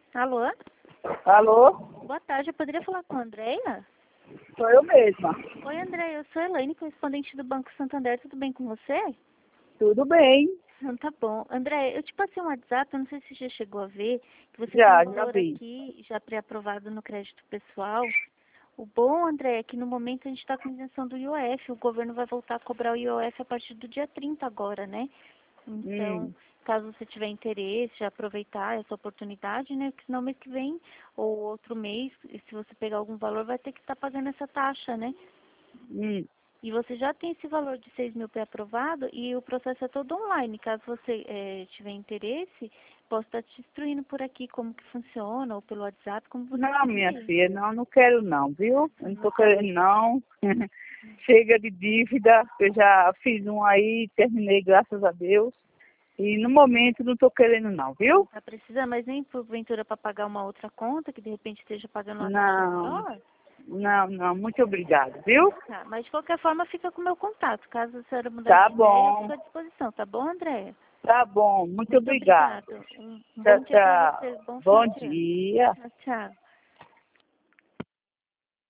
Alô? Alô? Boa tarde, eu poderia falar com a Andréia? Sou eu mesma. Oi, Andréia, eu sou a Elaine, correspondente do Banco Santander, tudo bem com você? Tudo bem? Tá bom. Andréia, eu te passei um WhatsApp, eu não sei se você já chegou a ver, que você tem Já um valor vi. aqui já pré-aprovado no crédito pessoal. O bom, André, é que no momento a gente está com isenção do IOF, o governo vai voltar a cobrar o IOF a partir do dia 30 agora, né? Então, Hum, caso você tiver interesse, de aproveitar essa oportunidade, né? Porque senão mês que vem ou outro mês, se você pegar algum valor, vai ter que estar pagando essa taxa, né? hum. E você já tem esse valor de 6 mil pré-aprovado e o processo é todo online. Caso você tiver interesse, posso estar te instruindo por aqui como que funciona, ou pelo WhatsApp, como você Não, minha preferir. filha, não quero não, viu? Não Não tô quero. querendo não. Chega de dívida, eu já fiz um aí, terminei, graças a Deus. E no momento não tô querendo não, viu? Tá precisando, mas nem porventura para pagar uma outra conta, que de repente esteja pagando uma taxa Não, menor? não, muito obrigado, viu? Tá, mas de qualquer forma fica com o meu contato. Caso a senhora mudar Tá de ideia, eu bom, fico à disposição, tá bom, Andréia? tá bom, muito Muito obrigado. obrigado. Um Tchau, bom dia para você. tchau. Bom final Bom de ano. dia. Tchau, tchau.